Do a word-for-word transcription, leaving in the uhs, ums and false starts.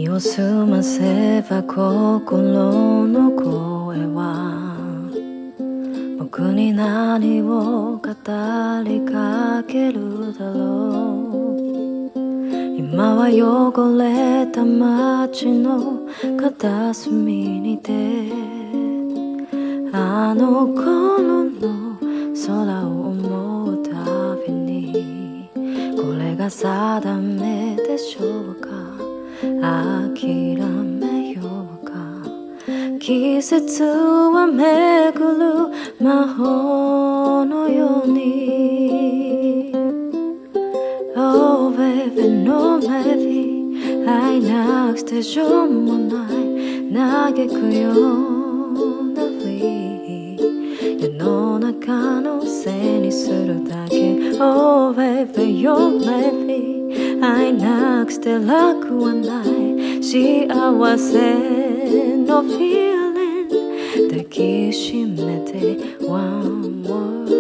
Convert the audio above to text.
耳を澄ませば心の声は僕に何を語りかけるだろう。今は汚れた街の片隅にてあの頃の空を思うたびにこれが定めでしょうか、諦めようか。季節は巡る魔法のように Oh baby no maybe 会いなくてしょうもない嘆くような世の中のせいにするだけ Oh baby you're maybe 会いなくて楽はない幸せの feeling 抱きしめて One more